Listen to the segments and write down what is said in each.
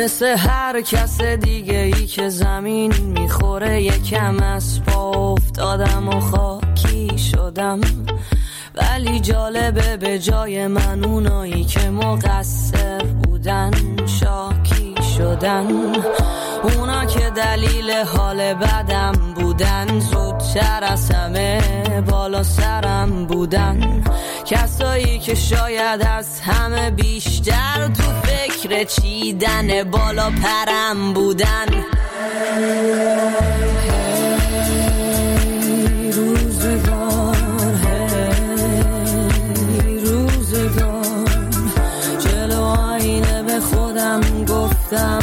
مثل هر کس دیگه ای که زمین میخوره یکم از پا افتادم و خاکی شدم، ولی جالبه به جای من اونایی که مقصر بودن شاکی شدن. اونا که دلیل حال بدم بودن زودتر از همه بالا سرم بودن. کسایی که شاید از همه بیشتر تو فکر چیدن بالا پرم بودن. روزگار جلو آینه به خودم گفتم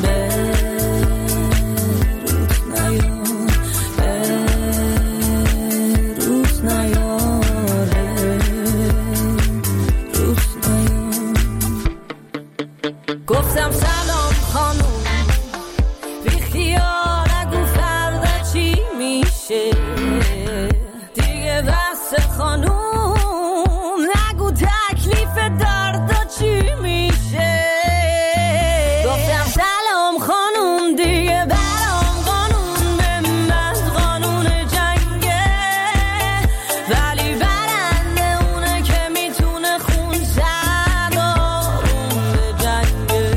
گفتم سلام خانوم، بی خیال نگو فردا چی میشه دیگه، بس خانوم نگو تکلیف دردا چی میشه. گفتم سلام خانوم، دیگه برام قانون به من قانون جنگه، ولی برنده اونه که میتونه خون زد آروم به جنگه.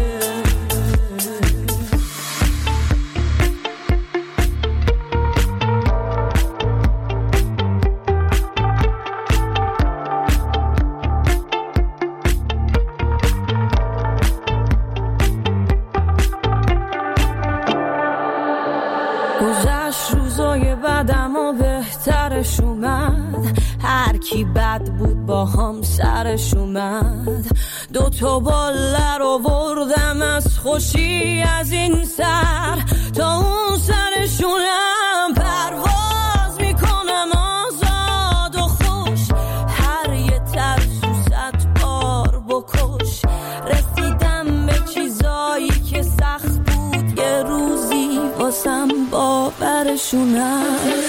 گذشت روزای بدم و بهترش اومد، هر کی بد بود با هم سرش اومد. 2 باله رو بردم از خوشی از این سر تا اون سرشونم پرواز میکنم آزاد و خوش. هر یه ترسو 100 بار بکش، رسیدم به چیزایی که سخت بود یه روزی واسم باورشونم.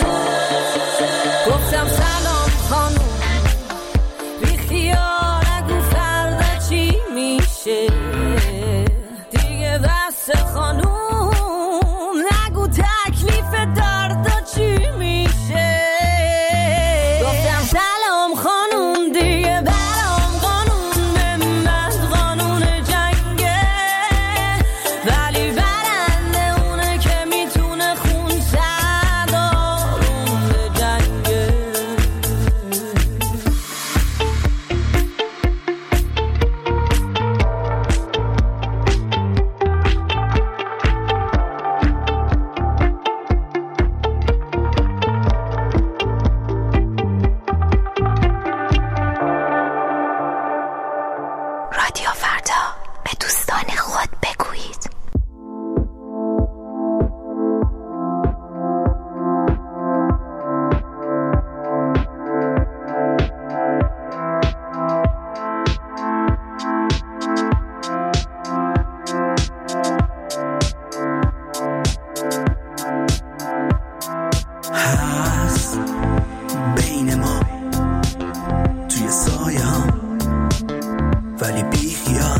گفتم سلام خانوم، بی خیال نگو فردا چی میشه دیگه، بس خانوم نگو تکلیف دردا چی میشه. گفتم سلام خانوم، دیگه برام قانون به من قانون جنگه، ولی برنده اونه که میتونه خون زد آروم به جنگه. رادیو فردا، به دوستان خود بگویید. هست بین ما توی سایه هم، ولی بی خیال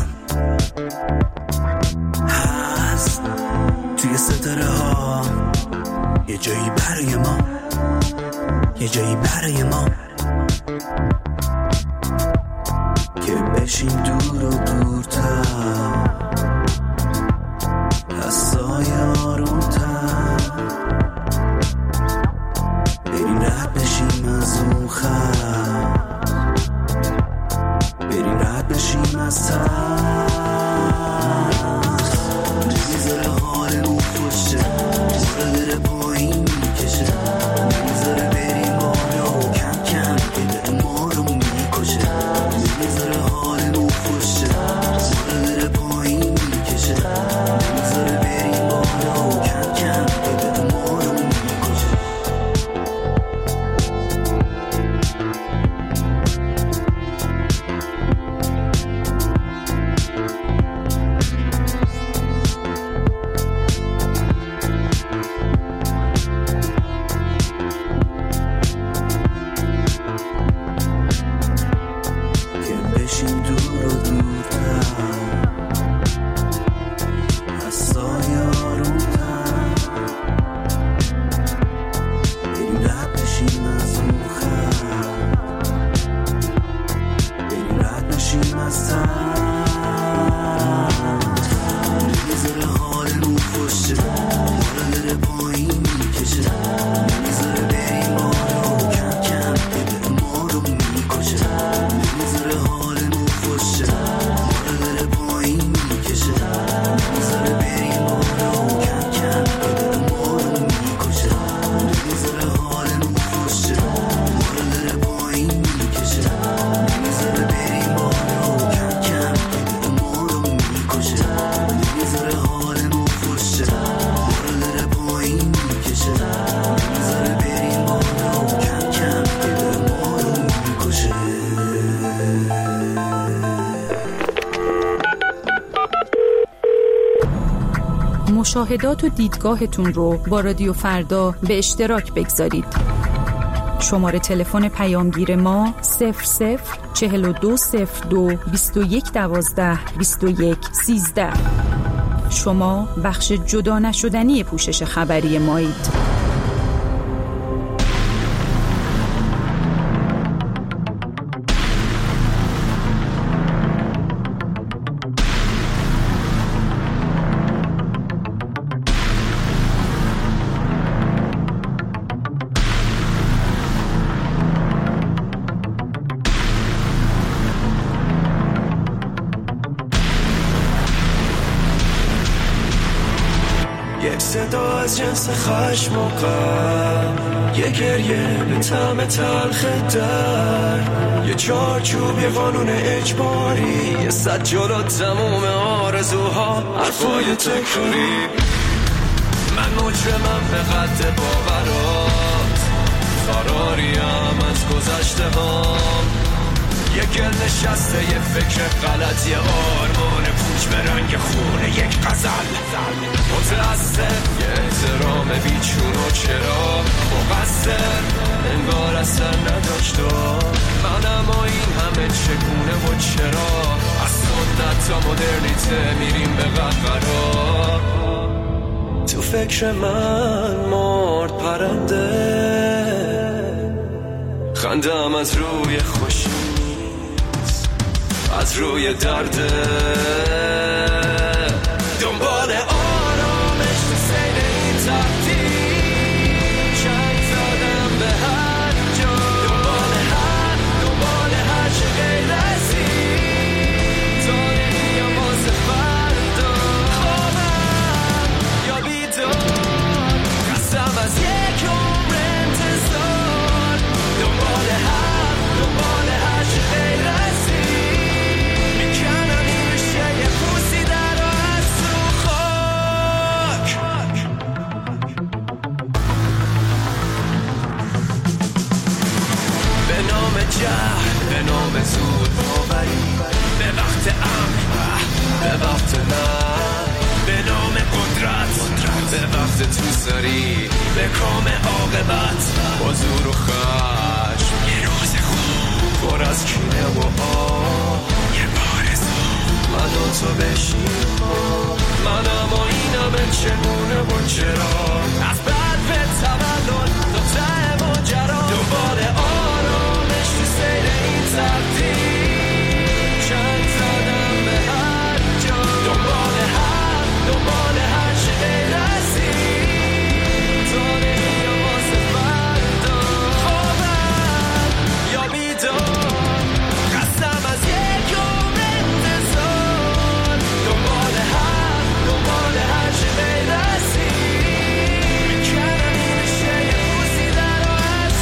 هست توی ستاره ها. یه جایی برای ما، یه جایی برای ما که بشیم دور و دورتر از سایه آرومتر، بریم رد بشیم از اون خط، بریم رد بشیم از ترس. نمیذاره حالمون خوشه، باره بره پایین میکشه، نمیذاره بریم بالا و کم کم که دل ما رو میکشه. نمیذاره حالمون خوشه، باره بره پایین میکشه، نمیذاره بریم بالا و کم کم که دل ما رو میکشه. مشاهدات و دیدگاهتون رو با رادیو فردا به اشتراک بگذارید. شماره تلفن پیامگیر ما 004202 2112 2113. شما بخش جدا نشدنی پوشش خبری مایید. یک صدا از جنس خشم و غم، یه گریه به طعم تلخ درد، یه چارچوب، یه قانون اجباری، یه صد جلو تموم آرزوها، حرفای تکراری. من مجرمم به قد باورات، فراریم از گذشته هام، یه گل نشسته، یه فکر غلط، یه آرمان پوچ به رنگ خونه، یک غزل متأثر، یه احترام بیچون و چرا مقصر، انگار اصلا نداشت من، اما این همه چگونه و چرا، از سنت تا مدرنیته میریم به قهقرا. تو فکر من مرد پرنده، خندم از روی خوشی، از روی درده، دنبال آرامش تو سیر این تبدیل، چنگ زدم به هر جا، دنبال هر چه غیر از این، تاریخیم واسه فردا، خوابم یا بیدار، قسم از یک عمر انتظار، دنبال هر چه غیر از به نام زود باوری، به وقت امر، به وقت نه، به نام قدرت، به وقت توسری، به کام عاقبت، با زور و خشم، یه روز خوب پر از کینه و یه بارزو، من و تو بشیم، من اما اینم چگونه و چرا، از بعد به تولد تا ته ماجرا، دنبال آرامش تو سیر این تبدیل، چنگ زدم به هر جا، دنبال هر چه غیر از این، تاریخیم واسه فردا، خوابم یا بیدار، قسم از یک عمر انتظار، دنبال هر چه غیر از این، میکنم این شه یه پوسی در و از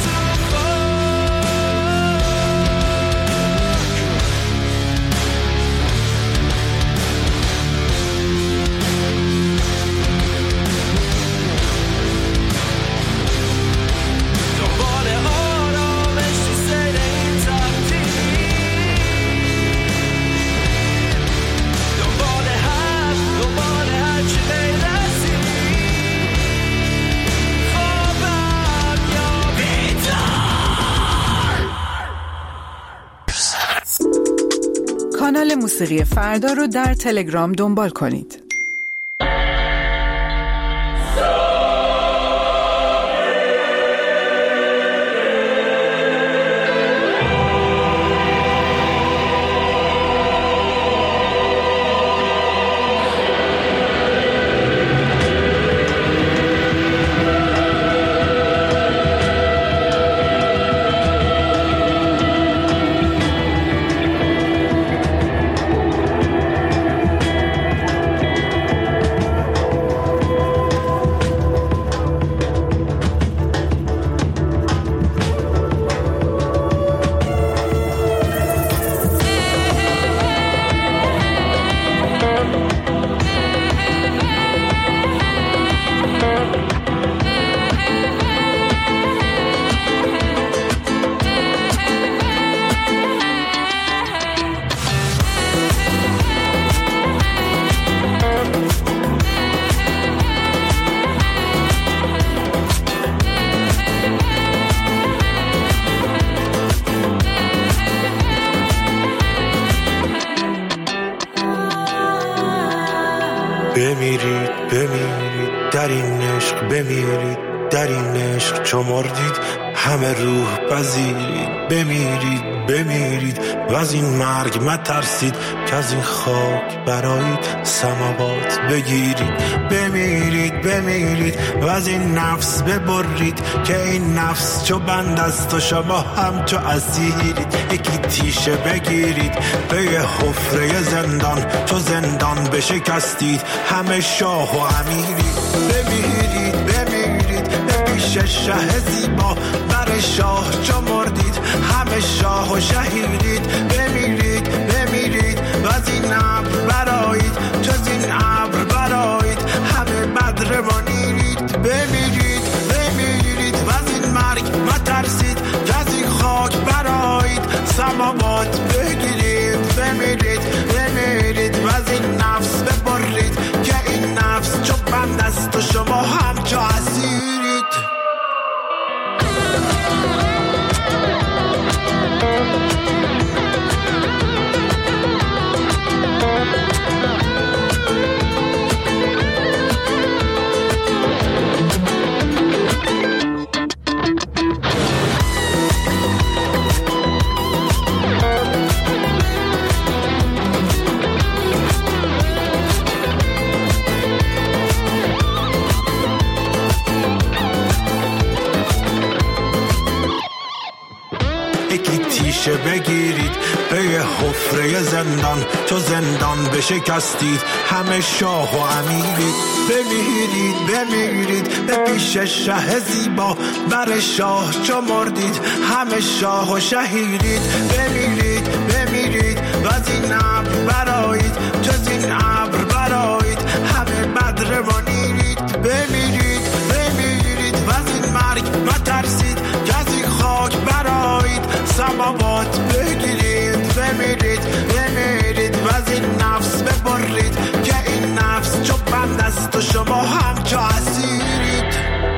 دنبال آرامش تو سیر این تبدیل، دنبال هر چه غیر از این، خوابم یا بیدار. کانال موسیقی فردا رو در تلگرام دنبال کنید. در این عشق بمیرید، در این عشق چو مردید همه روح پذیرید. بمیرید بمیرید و از این مرگ مترسید که از این خاک برایید سماوات بگیرید. بمیرید بمیرید و از این نفس ببرید که این نفس چو بند است و شما هم چو اسیرید. یکی تیشه بگیرید به یه حفره زندان، چو زندان بشکستید همه شاه و امیرید. بمیرید بمیرید به پیش شه زیبا، بر شاه چو مردید همه شاه و شهیرید. بمیرید بمیرید و از این ابر برایید، چو از این ابر برایید همه بدر و نیرید. بمیرید بمیرید و از این مرگ مترسید که از این خاک برایید سماوات بگیرید. بمیرید بمیرید و از این نفس ببرید که این نفس چو بند است و شما هم چو اسیرید. بگیرید به یه حفره زندان، چو زندان بشکستید همه شاه و امیرید. بمیرید بمیرید به پیش شه زیبا، بر شاه چو مردید همه شاه و شهیرید. بمیرید بمیرید و از این ابر برایید، چو از این ابر برایید همه بدر و نیرید. بمیرید بمیرید و از این مرگ مترسید که از این خاک برایید سماوات بگیرید. بمیرید بمیرید و از این نفس ببرید که این نفس چو بند است و شما هم چو اسیرید.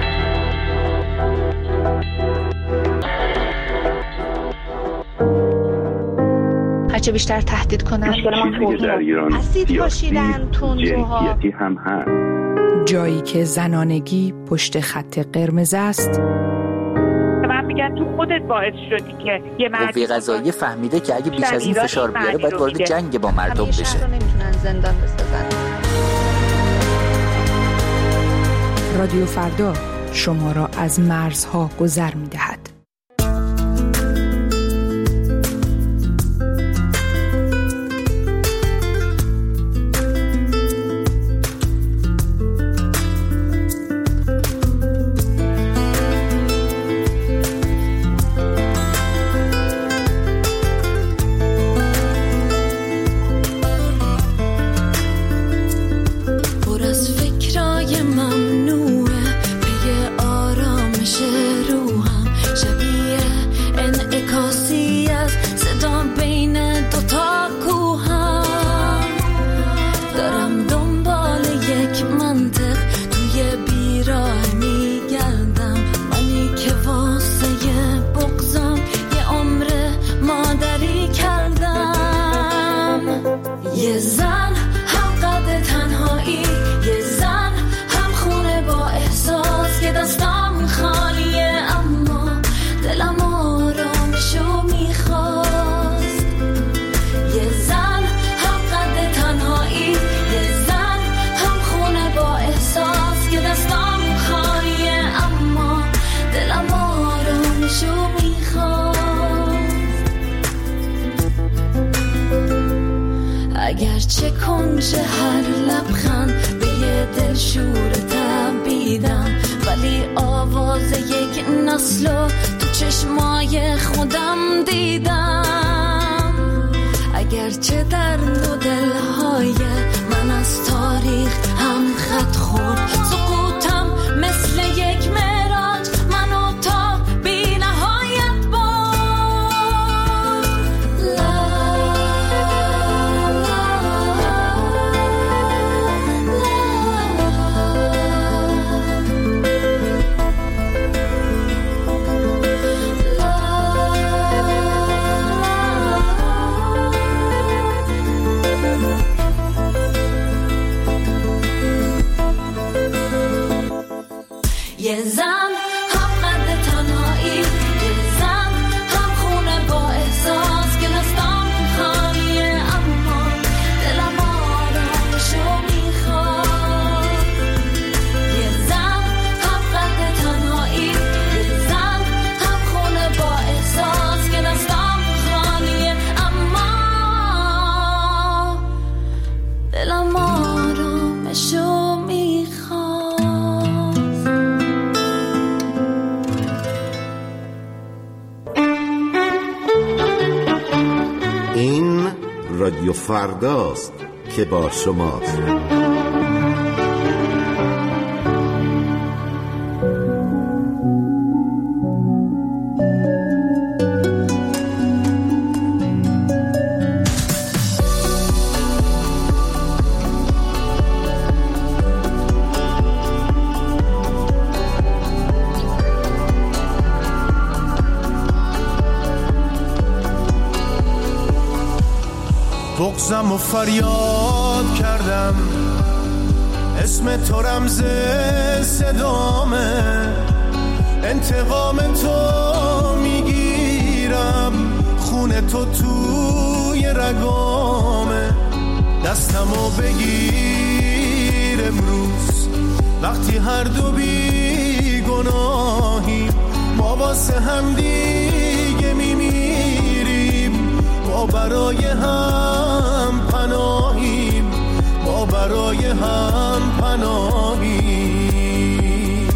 هرچه بیشتر تهدید کنن اسید پاشیدن تندروها هم هست. جایی که زنانگی پشت خط قرمز است، من میگم تو خودت باعث شدی که یه قوه قضاییه فهمیده که اگه بیش از این فشار بیاره باید وارد جنگ با مردم بشه. نمیتونن زندان بسازن. رادیو فردا شما را از مرزها گذر می‌دهد. اگرچه کنج هر لبخند به یه دلشور تبیدم، ولی آواز یک نسلو تو چشمای خودم دیدم. اگرچه در دو دلهای من از تاریخ هم خط خورد، سقوطم مثل یک معراج منو تا بی نهایت رادیو فرداست که با شماست. بغضم و فریاد کردم، اسم تو رمز صدامه، انتقام تو میگیرم، خون تو توی رگامه. دستمو بگیر امروز وقتی هر دو بی گناهیم، ما واسه هم دیگه میمیریم، ما برای هم پناهیم، ما برای هم پناهیم.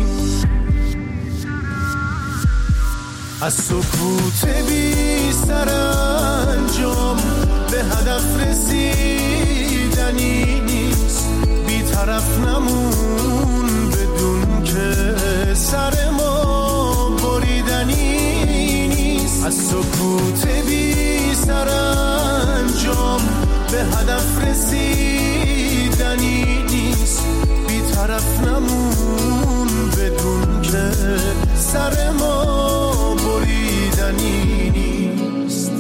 از سکوت بی سرانجام به هدف رسیدنی نیست، بی طرف نمون بدون که سر ما بریدنی نیست. از سکوت بی سرانجام به هدف رسیدنی نیست، بی طرف نمون بدون که سر ما بریدنی نیست.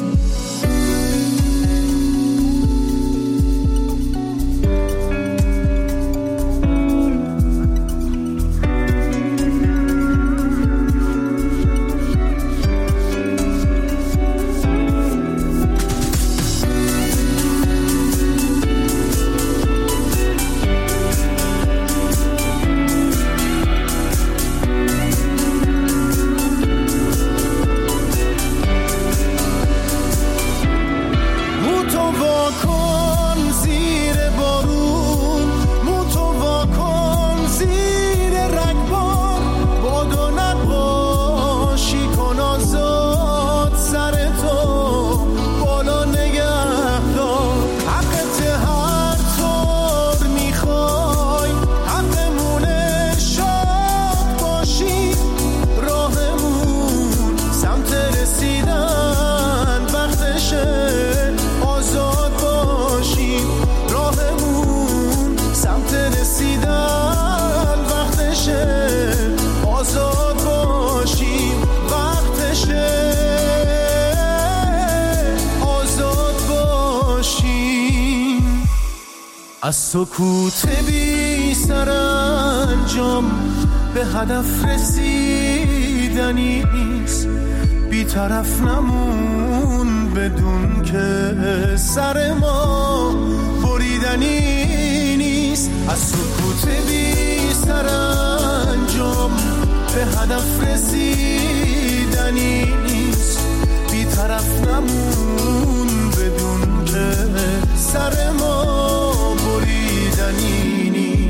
از سکوت بی سرانجام به هدف رسیدنی نیست، بی طرف نمون بدون که سر ما بریدنی نیست. از سکوت بی سرانجام به هدف رسیدنی نیست، بی طرف نمون بدون که سر ما بریدنی نیست.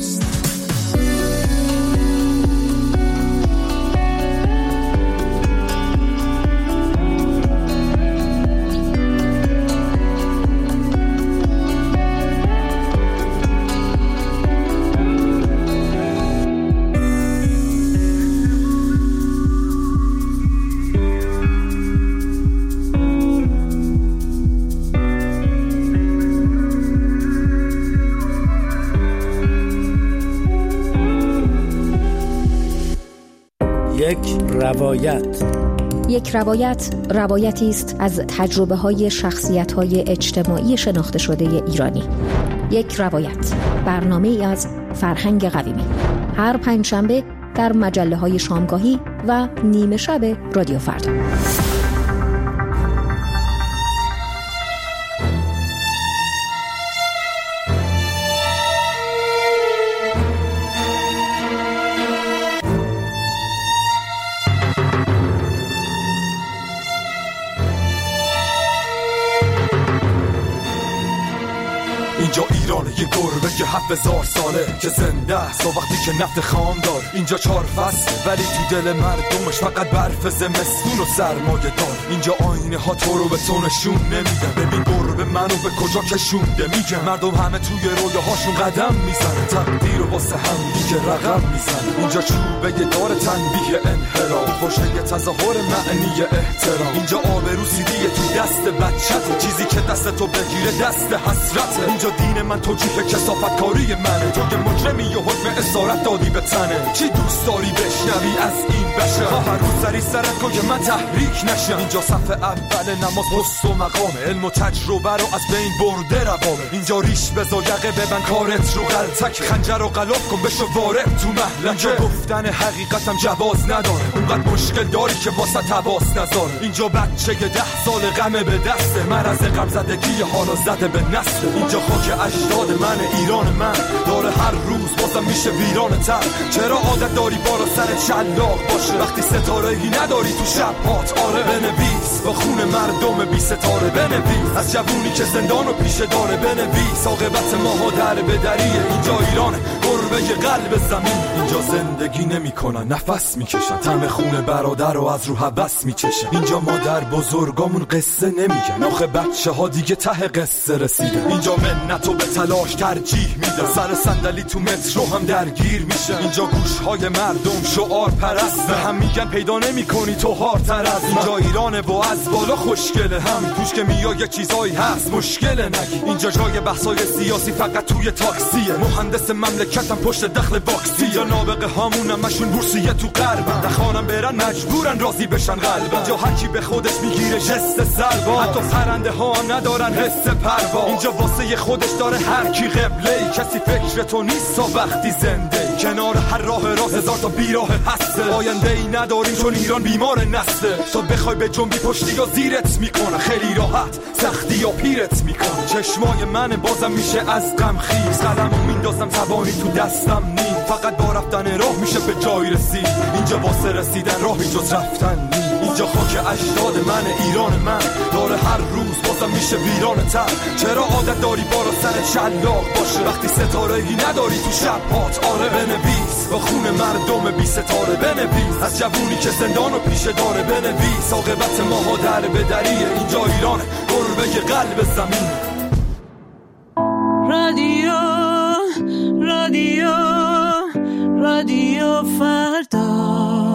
یک روایت روایتی است از تجربه‌های شخصیت‌های اجتماعی شناخته شده ایرانی. یک روایت، برنامه‌ای از فرهنگ قویمی، هر پنجشنبه در مجله‌های شامگاهی و نیمه شب رادیو فردا. اینجا ایرانه، یه گربه که 7000 ساله که زنده است و وقتی که نفت خام دار. اینجا 4 فصله ولی تو دل مردمش فقط برف زمستون و سرمایه دار. اینجا آینه ها تو رو به تو نشون نمیدن. ببین گربه منو به کجا کشونده، میگه مردم همه توی رویاهاشون قدم میزنه، تقدیر و واسه هم دیگه رقم میزنه. اینجا چوبه دار تنبیه انحراف، پشت تظاهر معنی احترام. اینجا آبرو سیدیه تو دست بچته، چیزی که دست تو بگیره دست حسرته. اینجا دین من توجیه کثافت کاری منه، تو که مجرمی و حکم اسارت دادی به تنه. چی دوست داری بشنوی از این بشه؟ هر روز سری سرت کن که من تحریک نشم. اینجا صف اول نماز پست و مقام، علم و تجربه رو از بین برده روابه. اینجا ریش بزا یقه ببن کارت رو غلطک، خنجر و غلاف کن بشو وارد تو محلکه. گفتن حقیقتم جواز نداره، اونقدر مشکل داری که واسه تواس نذاره. اینجا بچه 10 سال غمه به دسته، مرض غم زدگی حالا زده به نسل. اینجا خاک اجداد من، ایران من داره هر روز بازم میشه ویران تر. چرا عادت داری بالا سر شلاق باشه وقتی ستاره‌ای نداری تو شب هات؟ آره بنویس با خون مردم بی ستاره، بنویس از جوونی که زندان و پیشه داره، بنویس عاقبت ماها در به دریه. اینجا ایرانه، گربه قلب زمین. اینجا زندگی نمیکنن، نفس میکشن، طعم خون برادر رو از رو هوس میچشن. اینجا مادر بزرگامون قصه نمیگن، آخه بچه ها دیگه ته قصه رسیدن. اینجا منتو به تلاش ترجیح میدن، سر صندلی تو مترو هم درگیر میشن. اینجا گوشهای مردم شعار پرست، به هم میگن پیدا نمیکنی تو هارتر از من. اینجا ایرانه و از بالا خوشگله، هم توش که میای یه چیزایی هست مشکل نگی. اینجا جای بحثای سیاسی فقط توی تاکسیه، مهندس مملکتم پشت دخل باکسی. اینجا نابغه هامون همشون بورسیه تو غربن، نخوانم برن مجبورن راضی بشن قلبن. اینجا هر کی به خودش میگیره جست سرباز، حتی پرنده ها هم ندارن حس پرواز. اینجا واسه خودش داره هر کی قبله، کسی فکر تو نیست تا وقتی زنده. کنار هر راه راست هزار تا بیراه هسته، آینده ای نداریم چون ایران بیمار نسته. تا بخوای به جنبی پشتی یا زیرت میکنه، خیلی راحت سختی یا پیرت میکنه. چشمای من بازم میشه از غم خیز، قلمو میندازم زبانی تو دستم نیم. فقط با رفتن راه میشه به جای رسید، اینجا واسه رسیدن راهی جز رفتن نیم. اینجا خاک اجداد من، ایران من داره هر روز بازم میشه ویران تر. چرا عادت داری بالا سر شلاق باشه وقتی ستاره‌ای نداری تو شب هات؟ آره بنویس با خون مردم بی ستاره، بنویس از جوونی که زندان و پیشه داره، بنویس عاقبت ماها در به دریه. اینجا ایرانه، گربه قلب زمین. رادیو رادیو رادیو فردا.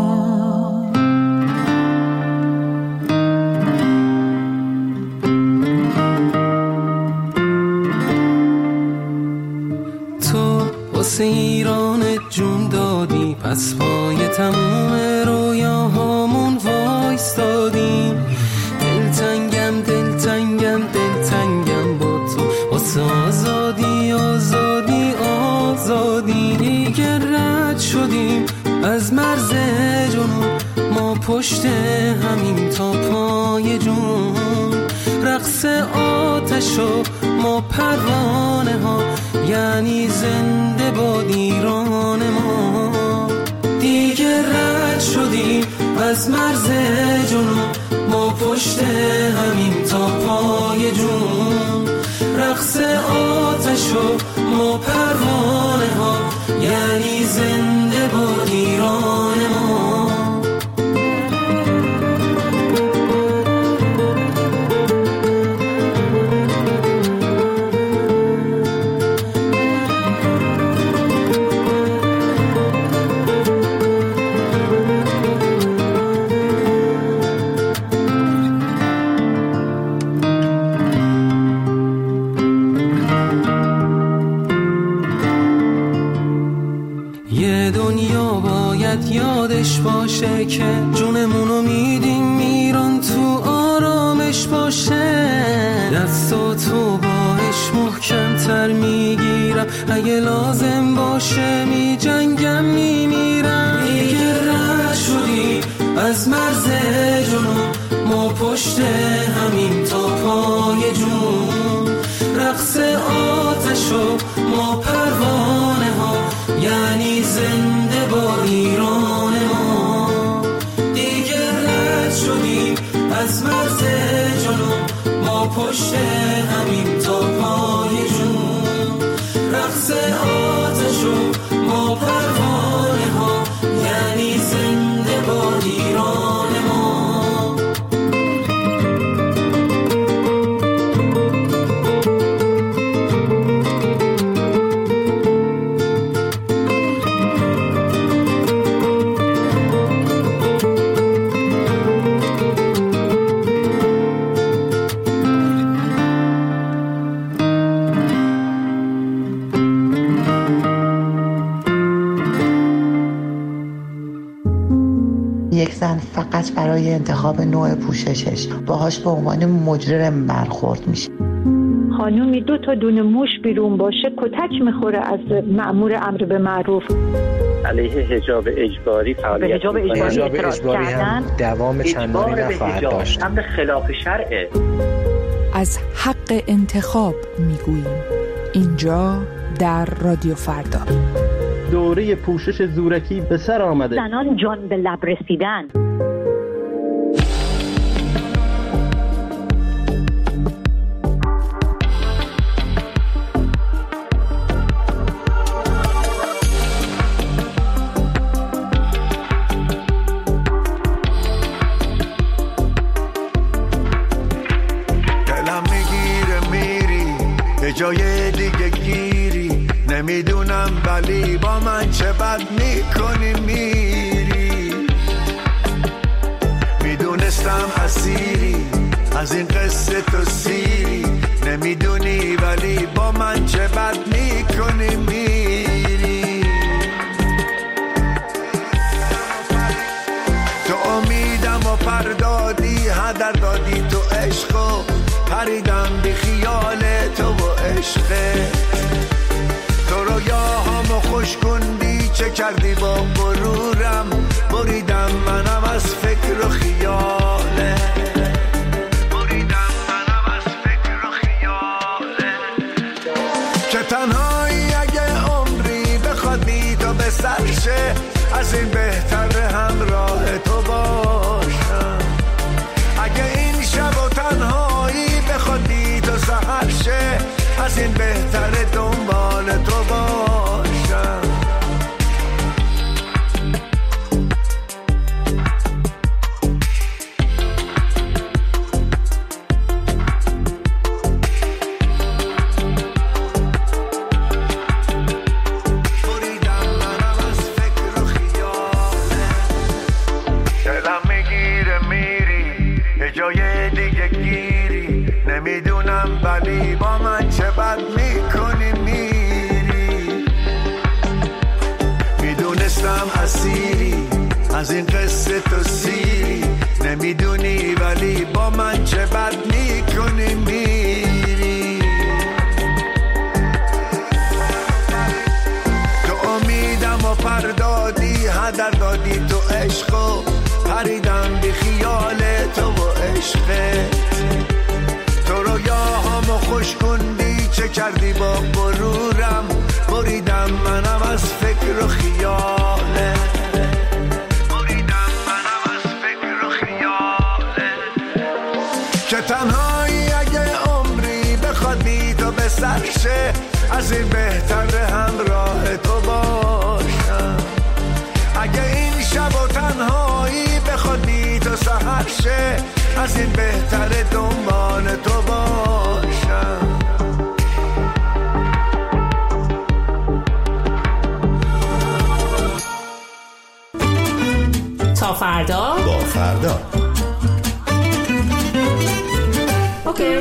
واسه ایران جون دادی، پس پای تموم رویاهامون وایستادیم. دلتنگم دلتنگم دلتنگم با تو، واسه آزادی آزادی آزادی. دیگه رد شدیم از مرز جنون، ما پشت همین تا پای جون. رقص آتش و ما پروانه ها، یعنی زنده باد ایران ما. دیگه رد شدیم از مرز جنون، ما پشت همین تا پای جون. رقص آتش و ما پروانه ها، یعنی زنده باد ایران ما. یادش باشه که جونمونو میدیم ایران، تو آرامش باشه. دستاتو باش محکم تر میگیرم، اگه لازم باشه می جنگم میمیرم. دیگه رد شدی از مرز جنون، ما پشت همین تا پای جون. رقص آتش و ما پروانه ها، یعنی زنده با ایران ما. دیگه رد شدیم از مرز جنون، ما پشت همین تا پای جون. ها پروانه ها، یعنی زنده باد ایران ما. یک زن فقط برای انتخاب نوع پوششش باهاش به عنوان مجرم برخورد میشه. خانومی 2 تا دونه موش بیرون باشه کتک میخوره از مأمور امر به معروف. علیه حجاب اجباری فعالیت حجاب اجباری هم دوام چندانی نخواهد داشت. امر خلاف شرعه. از حق انتخاب میگوییم اینجا در رادیو فردا. دوره پوشش زورکی به سر آمده. زنان جان به لب رسیدن. دلم میگیره میری به جای دیگه گیری، نمیدونم ولی با من چه بد میکنی میری. میدونستم اسیری از این قصه تو سیری، نمیدونی ولی با من چه بد میکنی میری. تو امیدم و پردادی هدر دادی، تو عشقو پریدم بی خیال تو و عشقه. تو رویاهامو خوش کندی چه کردی با غرورم، بریدم منم از فکر و خیاله. بریدم منم از فکر و خیاله. که تنهایی اگه عمری بخواد بی تو به سرشه، از این بهتر همراه تو باشم. اگه این شب و تنهایی بخواد بی تو سحر شه، از این بهتر دنبال تو باشم. بریدم منم از فکر و خیاله. دلم میگیره میری یه جای دیگه گیری، نمیدونم ولی با من چه بد میکنی میری. میدونستم اسیری از این قصه تو سیری، نمیدونی ولی با من چه بد میکنی میری. تو امیدم و پردادی هدر دادی، تو عشقو پریدم بی خیال تو و عشقه. تو رویاهامو خوش کندی چه کردی با غرورم، بریدم منم از فکر و خیاله. بریدم منم از فکر و خیاله. که تنهایی اگه عمری بخواد بی تو به سرشه، از این بهتر همراه تو باشم. اگه این شب و تنهایی بخواد بی تو سحر شه، از این بهتر دنبال تو باشم. تا فردا با فردا. اوکی.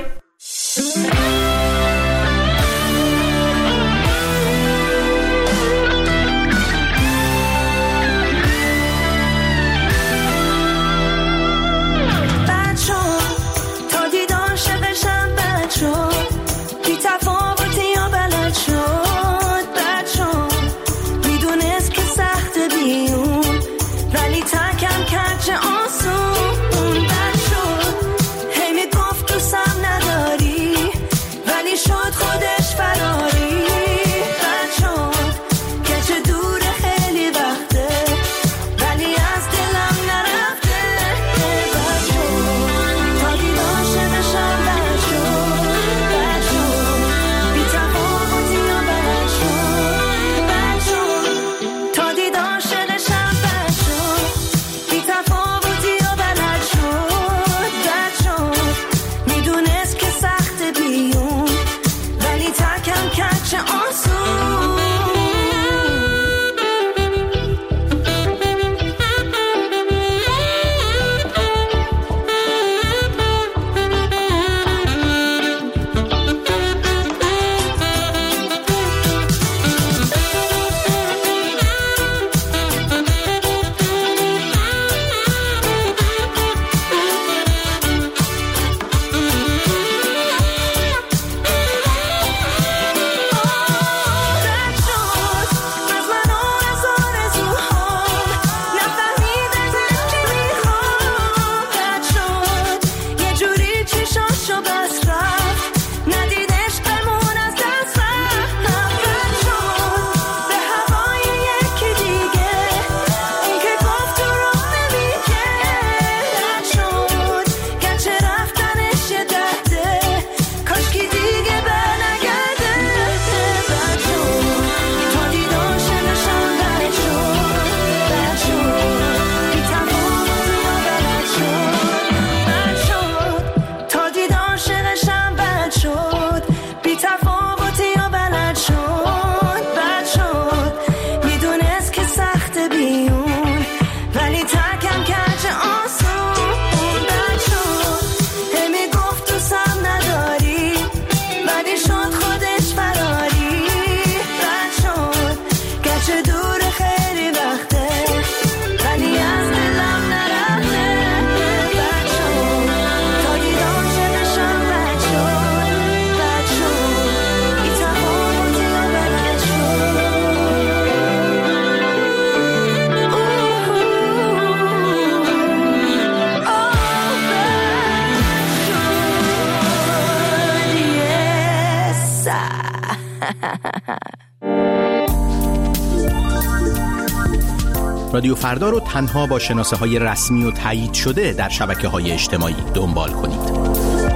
رادیو فردا رو تنها با شناسه‌های رسمی و تایید شده در شبکه‌های اجتماعی دنبال کنید.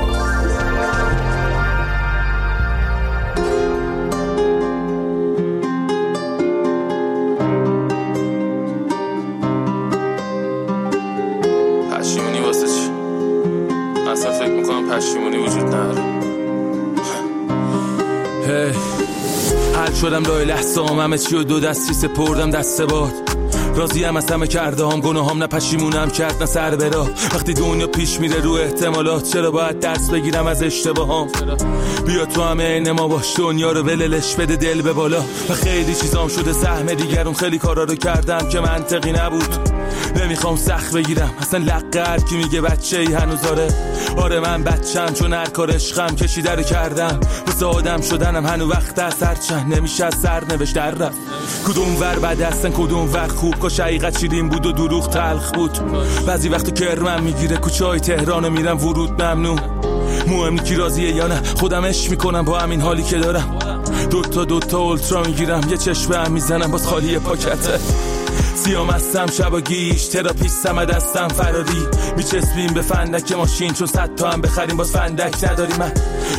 پشیمونی واسه چی؟ اصلا فکر میکنم پشیمونی وجود نداره. حل شدم لای لحظام، همه چی و دو دستی سپردم دست باد. راضیم از همه کرده هم، گناهام نه پشیمونم کرد نه سر برا. وقتی دنیا پیش میره رو احتمالات، چرا باید درس بگیرم از اشتباهام؟ بیا تو همه عین ما باش، دنیا رو وللش بده دل به بالا. و خیلی چیزام شده سهم دیگرون، خیلی کارا رو کردم که منطقی نبود. نمیخوام سخت بگیرم اصلا لقه هر کی میگه بچه ای هنوز آره من بچم، چون هر کار عشقم کشیده رو کردم. واسه آدم شدنم هنو وقت از هر چند نمیشه از سر نوشت در رفت. کدوم ور بد هستن کدوم ور خوب، کاش حقیقت شیرین بود و دروغ تلخ بود. بعضی وقت کرمم میگیره کوچه های تهرانو میرم ورود ممنوع. مهم کی راضیه یا نه، خودم عشق میکنم با همین حالی که دارم. دوتا اولترا میگیرم، یه چشم هم میزنم باز خالی پاکته. سیام هستم شبا گیش، تراپیستم دستم فراری. میچسبیم به فندک ماشین، چون 100 تا هم بخریم باز فندک نداری. من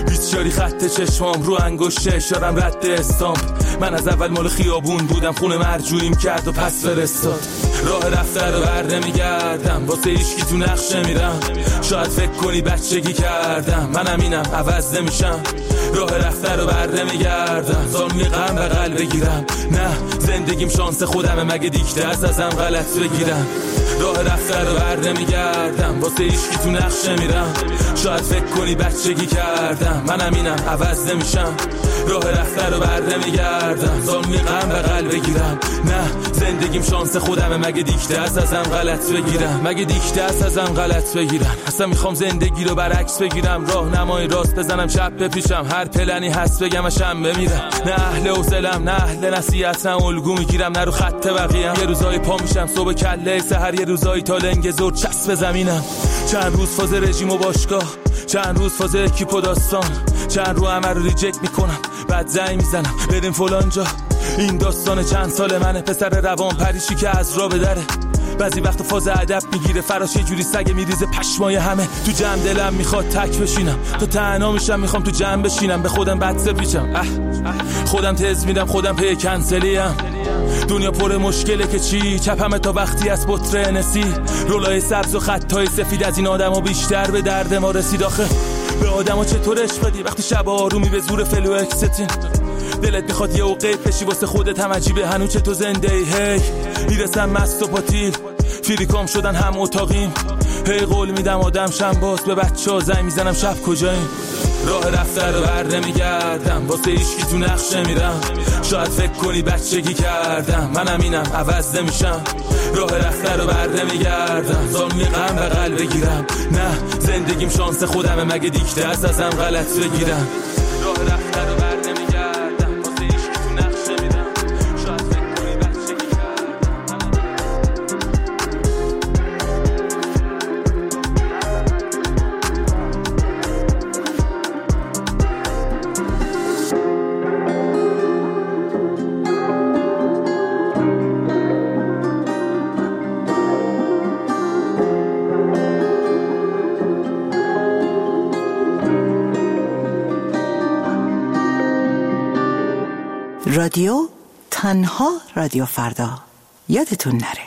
24 خط چشمام رو انگشت اشارم رد استامپ. من از اول مال خیابون بودم، خونه مرجوعیم کرد و پس فرستاد. راه رفته رو بر نمیگردم، واسه هیچکی تو نقش نمیرم. شاید فکر کنی بچگی کردم، منم اینم عوض نمیشم. راه رفته رو بر نمیگردم، زانوی غم بغل بگیرم. نه زندگیم شانس خودمه، مگه دیکته ازم غلط بگیرم. راه رفته رو بر نمیگردم، واسه هیچکی تو نقش نمیرم. شاید فکر کنی بچگی کردم، منم اینم عوض نمیشم. راه رفته رو بر نمیگردم، زانوی غم بغل بگیرم. نه زندگیم شانس خودمه، مگه دیکته ازم غلط بگیرم. مگه دیکته ازم غلط بگیرم. اصلا میخوام زندگی رو برعکس بگیرم، راهنمای راست بزنم چپ بپیشم. هر پلنی هست بگم شنبه میرم. نه اهل حوصله‌ام نه اهل نصیحت، نه الگو میگیرم نه رو خط بقیه‌ام. یه روزای پا میشم صبح کله سحر، یه روزای تا لنگ زور چسب زمینم. چند روز فاز رژیم و باشگاه، چند روز فاز اکیپ و داستان. چند رو همه رو ریجکت میکنم، بعد زنگ میزنم بریم فلان جا. این داستان چند سال منه، پسر روان پریشی که از راه بدره. بعضی وقت فاز ادب میگیره فراش، یه جوری سگ میریزه پشمای همه. تو جمع دلم میخواد تک بشینم، تو تنها میشم میخوام تو جمع بشینم. به خودم بد سپیچم، خودم تز میدم خودم پی کنسلیم. دنیا پر مشکله که چی، چپمه تا وقتی از بطر نسی. رولای سبز و خطای سفید از این آدما بیشتر به درد ما رسید. آخه به آدما چطور عشق بدی وقتی شب آرومی به زور فلو اکستین. دلت میخواد یه اوقیت بشی واسه خودت، هم عجیبه هنو چطور زنده ای. هی میرسم مست و پاتیل، فریکام شدن هم اتاقیم. هی قول میدم آدم شم باز، به بچه ها زنگ میزنم شب کجاییم. راه رفته رو بر نمیگردم، واسه هیچکی تو نقش نمیرم. شاید فکر کنی بچگی کردم، منم اینم عوض نمیشم. راه رفته رو بر نمیگردم، زانوی غم بغل بگیرم. نه زندگیم شانس خودمه، مگه دیکته ازم غلط بگیرم. راه رفته رو بر نمیگردم، واسه هیچکی تو نقش نمیرم. شاید فکر کنی بچگی رادیو تنها رادیو فردا، یادتون نره.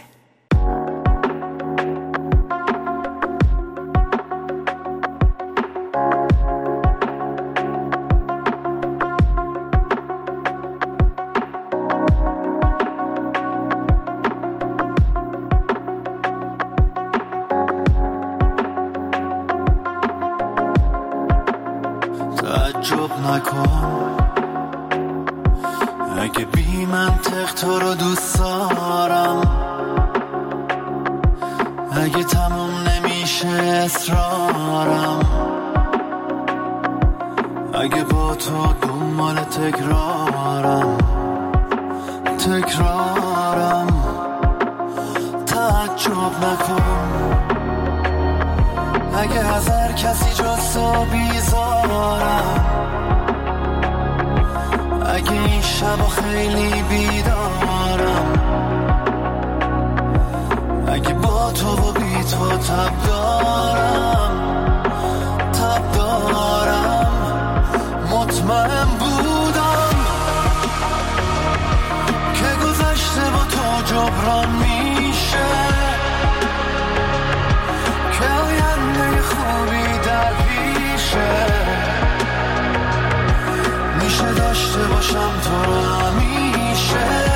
تعجب نکن اگه بی منطق تو رو دوست دارم، اگه تموم نمیشه اصرارم، اگه با تو دنبال تکرارم تعجب نکن اگه از هر کسی جز تو بیزارم، شبا خیلی بیدارم، اگه با تو و بی تو تب دارم مطمئن بودم که گذشته با تو جبران میشه، که آینده خوبی در پیشه، میشه داشته باشم تو رو همیشه.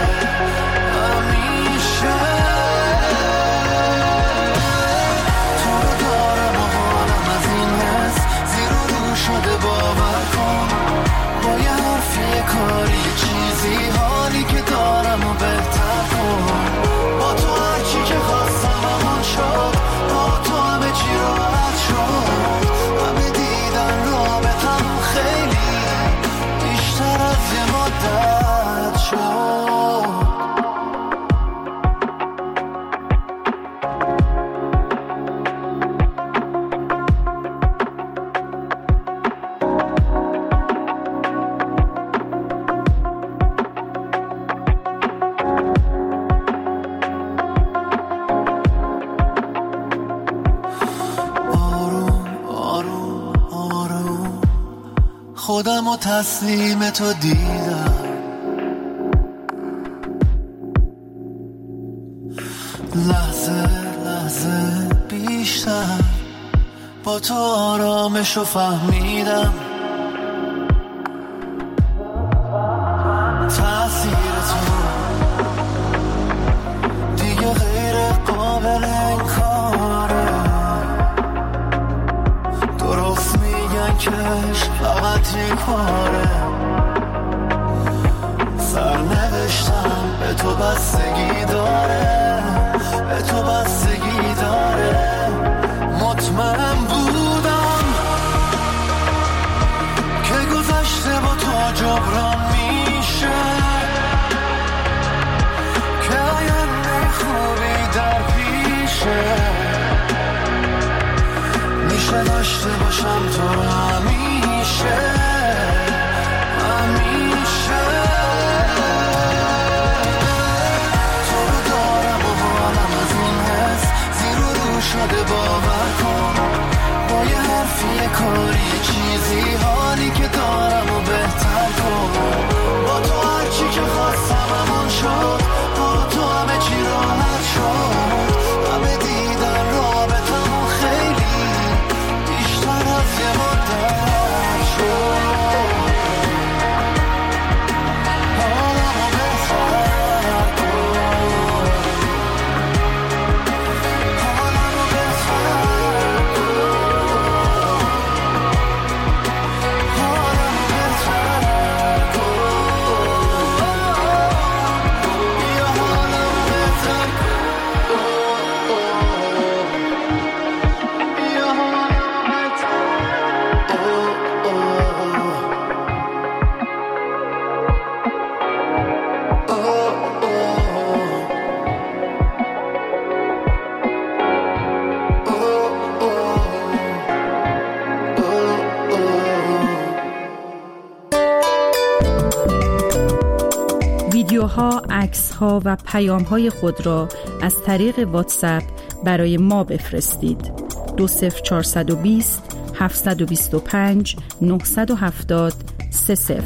کاری چیزی حالی که دارم و بهتر کن، با تو هرچی که خواستم همون شد، با تو همه چی راحت شد، همه دیدن رابطم خیلی بیشتر از یه مدت شد. خودم و تسلیم تو دیدم، لحظه لحظه بیشتر با تو آرامشو فهمیدم، تأثیر تو دیگه غیر قابل انکاره، درست میگن که فقط یک باره، سرنوشتم به تو بستگی داره، به تو بستگی داره. مطمئن بودم که گذشته با تو جبران میشه، که آینده خوبی در پیشه، میشه داشته باشم تو همیشه. تو رو دارم و حالم از این حس زیر و رو شده، باور کن با یه حرفی یه کاری چیزی حالی که دارم و بهتر کن، با تو هرچی که خواستم همون شد، با تو همه چی راحت شد، همه دیدن رابطمون خیلی بیشتر از یه مدت شد. ویدیوها، عکس‌ها و پیام‌های خود را از طریق واتساپ برای ما بفرستید. 20420 725 970 30.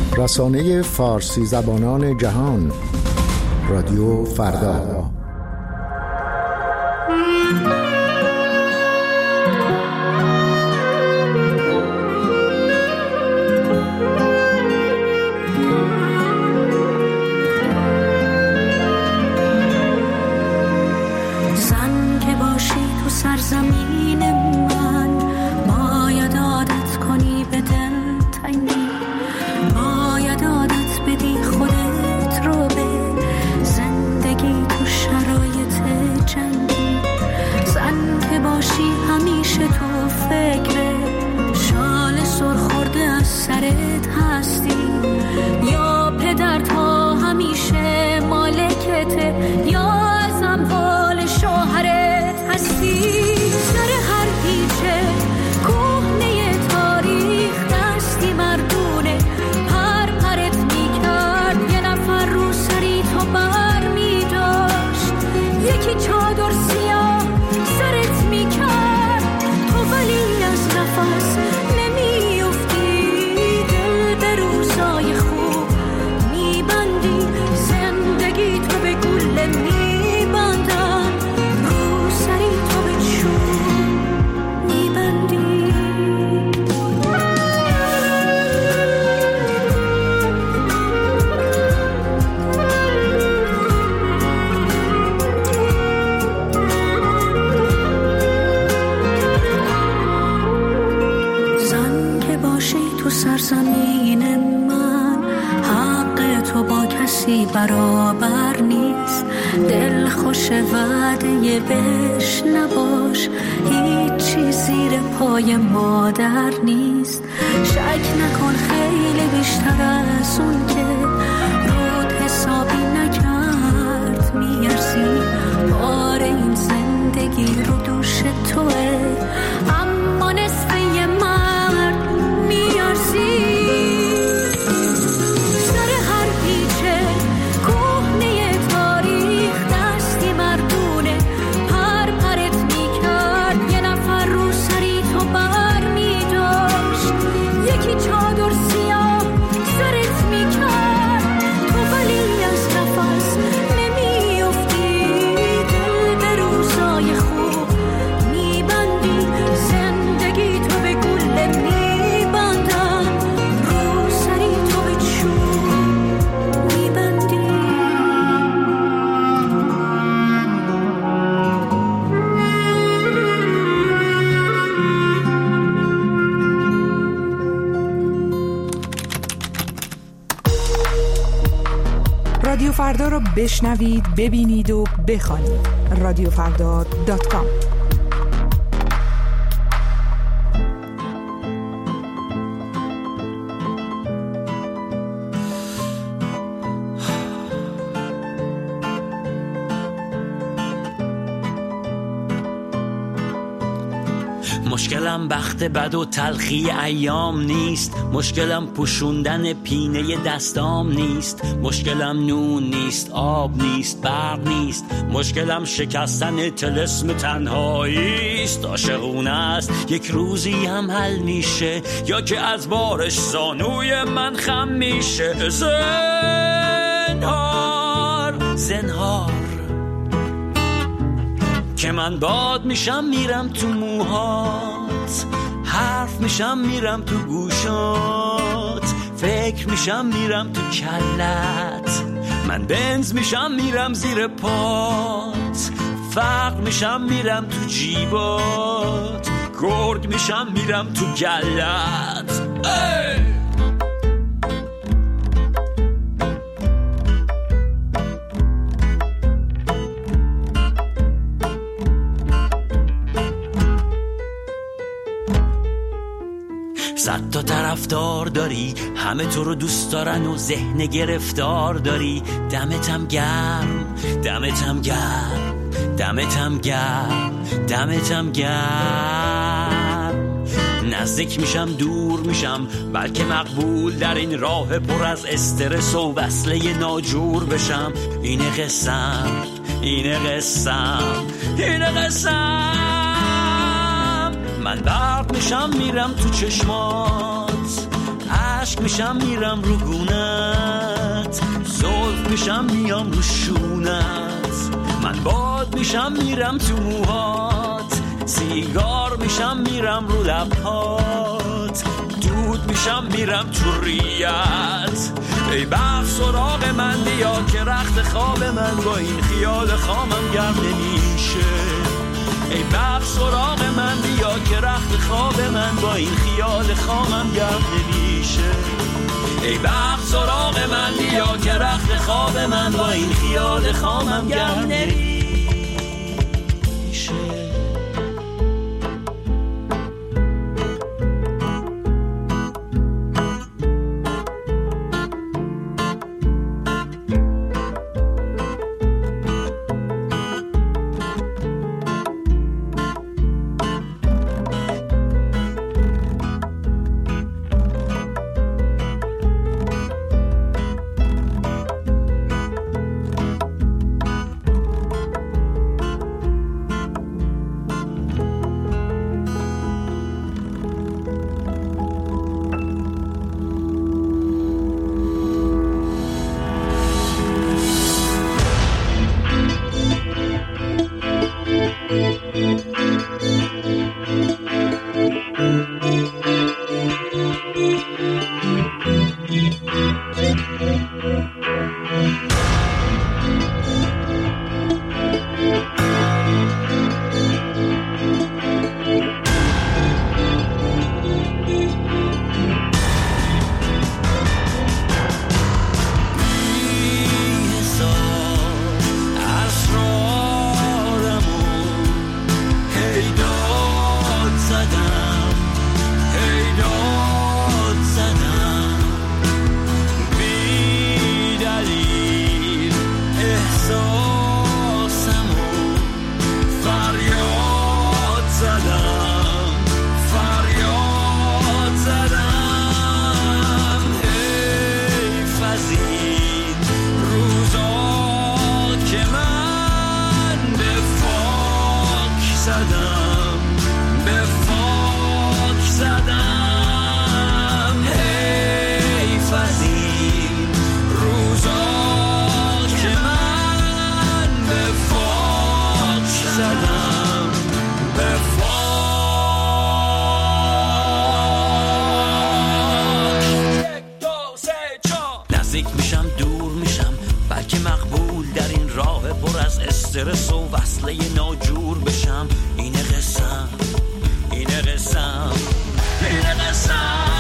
رسانه فارسی زبانان جهان، رادیو فردا. زمین من باید عادت کنی به دل تنگی، باید عادت بدی خودت رو به زندگی تو شرایط جنگی. زن که باشی همیشه تو فکر شال سرخورده از سرت هستی، یا پدر تا همیشه مالکته یا از اموال شوهرت هستی. سر هر پیچه کهنه تاریخ دستی مردونه پر پرت میکرد، یه نفر رو سری تو بر میداشت، یکی چادر سیاه سرت میکرد، تو ولی از نفس نمیافتی، دل به روزای خوب میبندی، زندگی تو به گله میبندن، رو سری تو به چوب میبندی. زن که باشی تو سرزمین من، حق تو با کسی برابر نیست، دل خوش وعده بهش نباش، هیچی زیر پای مادر نیست. شک نکن خیلی بیشتر از اون که رود حسابی نکرد میارزی، بار این زندگی رو دوش توه، اما نصف یه مرد میارزی. سر هر پیچه کهنه تاریخ دستی مردونه پر پرت میکرد، یه نفر رو سری تو بر میداشت، یکی چادر سیاه سرت میکرد، تو ولی از نفس نمیافتی، دل به روزای خوب میبندی، زندگی تو به گله میبندن، رو سری تو به چوب میبندی. رادیو فردا رو بشنوید، ببینید و بخوانید. رادیوفردا.com. مشکلم بخت بد و تلخی ایام نیست، مشکلم پوشوندن پینه دستام نیست، مشکلم نون نیست، آب نیست، برق نیست، مشکلم شکستن طلسم تنهاییست. عاشقونه است یک روزی هم حل میشه، یا که از بارش زانوی من خم میشه. زنهار زنهار که من باد میشم میرم تو موهات، حرف میشم میرم تو گوشات، فکر میشم میرم تو کلت، من بنز میشم میرم زیر پات، فقر میشم میرم تو جیبات، گرگ میشم میرم تو گلت. صد تا طرفدار داری، همه تو رو دوست دارن و ذهن گرفتار داری. دمتم گرم، دمتم گرم، دمتم گرم، دمتم گرم. نزدیک میشم دور میشم، بلکه مقبول در این راه پر از استرس و وصله ناجور بشم. اینه قسم، اینه قسم، اینه قسم. من برق میشم میرم تو چشمات، اشک میشم میرم رو گونت، زلف میشم میام رو شونت، من باد میشم میرم تو موهات، سیگار میشم میرم رو لبهات، دود میشم میرم تو ریت. ای بخت سراغ من بیا که رخت خواب من با این خیال خامم گرم نمیشه. ای بخت سراغ من بیا که رخت خواب من با این خیال خامم گرم نمیشه. ای بخت سراغ من بیا که رخت خواب من با این خیال خامم گرم نمیشه. استرس و وصله ناجور بشم. اینه قسم، اینه قسم، اینه قسم.